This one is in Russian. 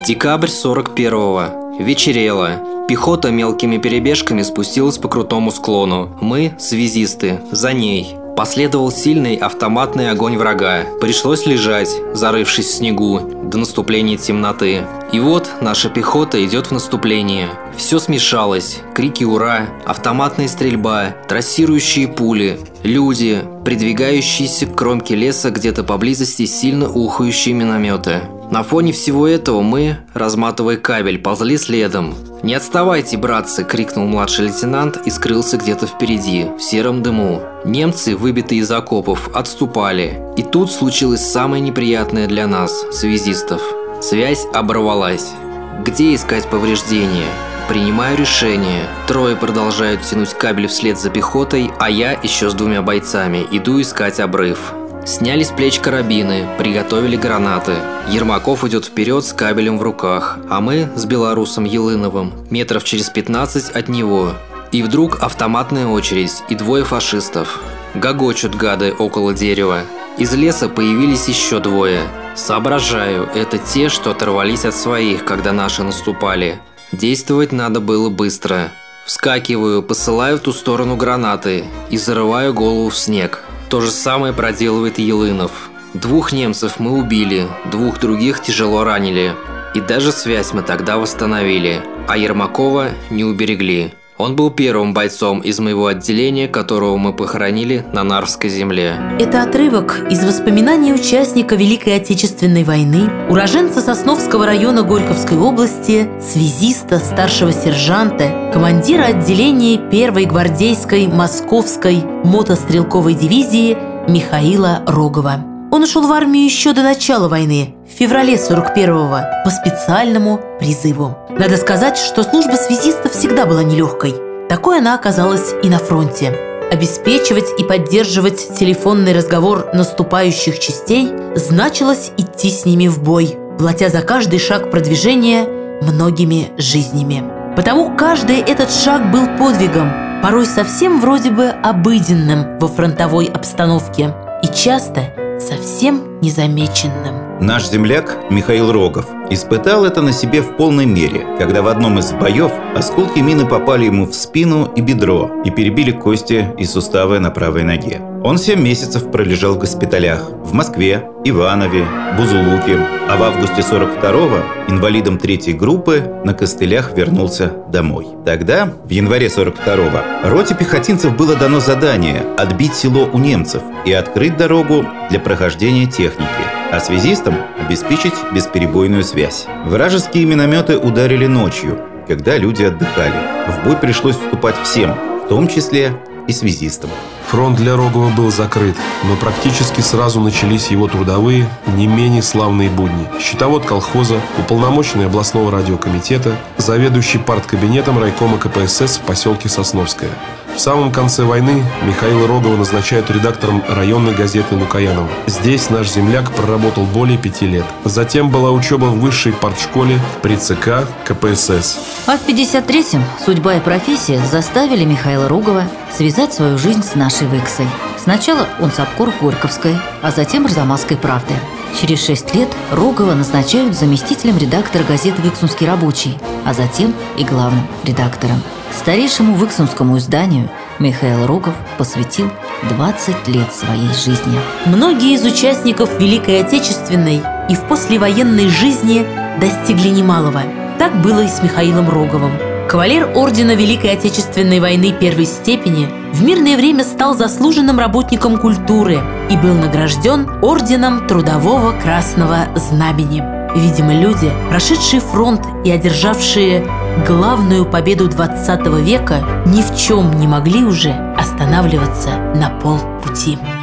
Декабрь 41-го. Вечерело. Пехота мелкими перебежками спустилась по крутому склону. Мы, связисты, за ней. Последовал сильный автоматный огонь врага. Пришлось лежать, зарывшись в снегу, до наступления темноты. И вот наша пехота идет в наступление. Все смешалось. Крики «Ура!», автоматная стрельба, трассирующие пули, люди, придвигающиеся к кромке леса где-то поблизости сильно ухающие минометы. На фоне всего этого мы, разматывая кабель, ползли следом. «Не отставайте, братцы!» – крикнул младший лейтенант и скрылся где-то впереди, в сером дыму. Немцы, выбитые из окопов, отступали. И тут случилось самое неприятное для нас, связистов. Связь оборвалась. Где искать повреждения? Принимаю решение. Трое продолжают тянуть кабель вслед за пехотой, а я еще с 2 бойцами иду искать обрыв. Сняли с плеч карабины, приготовили гранаты. Ермаков идет вперед с кабелем в руках, а мы с белорусом Елыновым метров через 15 от него. И вдруг автоматная очередь и 2 фашистов. Гогочут гады около дерева. Из леса появились еще 2. Соображаю, это те, что оторвались от своих, когда наши наступали. Действовать надо было быстро. Вскакиваю, посылаю в ту сторону гранаты и зарываю голову в снег. То же самое проделывает Елынов. 2 немцев мы убили, 2 других тяжело ранили. И даже связь мы тогда восстановили, а Ермакова не уберегли. Он был первым бойцом из моего отделения, которого мы похоронили на Нарвской земле. Это отрывок из воспоминаний участника Великой Отечественной войны, уроженца Сосновского района Горьковской области, связиста, старшего сержанта, командира отделения 1-й гвардейской Московской мотострелковой дивизии Михаила Рогова. Он ушел в армию еще до начала войны, в феврале 41-го, по специальному призыву. Надо сказать, что служба связиста всегда была нелегкой. Такой она оказалась и на фронте. Обеспечивать и поддерживать телефонный разговор наступающих частей значилось идти с ними в бой, платя за каждый шаг продвижения многими жизнями. Потому каждый этот шаг был подвигом, порой совсем вроде бы обыденным во фронтовой обстановке и часто совсем незамеченным. Наш земляк Михаил Рогов испытал это на себе в полной мере, когда в одном из боев осколки мины попали ему в спину и бедро и перебили кости и суставы на правой ноге. Он 7 месяцев пролежал в госпиталях в Москве, Иванове, Бузулуке, а в августе 42-го инвалидом 3-й группы на костылях вернулся домой. Тогда, в январе 42-го, роте пехотинцев было дано задание отбить село у немцев и открыть дорогу для прохождения техники, а связистам обеспечить бесперебойную связь. Вражеские минометы ударили ночью, когда люди отдыхали. В бой пришлось вступать всем, в том числе и связистам. Фронт для Рогова был закрыт, но практически сразу начались его трудовые, не менее славные будни. Счетовод колхоза, уполномоченный областного радиокомитета, заведующий парткабинетом райкома КПСС в поселке Сосновское. В самом конце войны Михаила Рогова назначают редактором районной газеты «Лукоянова». Здесь наш земляк проработал более 5 лет. Затем была учеба в высшей партшколе при ЦК КПСС. А в 53-м судьба и профессия заставили Михаила Рогова связать свою жизнь с нашей Выксой. Сначала он сапкор Горьковской, а затем Арзамасской правды. Через 6 лет Рогова назначают заместителем редактора газеты «Выксунский рабочий», а затем и главным редактором. Старейшему выксунскому изданию Михаил Рогов посвятил 20 лет своей жизни. Многие из участников Великой Отечественной и в послевоенной жизни достигли немалого. Так было и с Михаилом Роговым. Кавалер ордена Великой Отечественной войны 1-й степени в мирное время стал заслуженным работником культуры и был награжден орденом Трудового Красного Знамени. Видимо, люди, прошедшие фронт и одержавшие главную победу 20 века, ни в чем не могли уже останавливаться на полпути.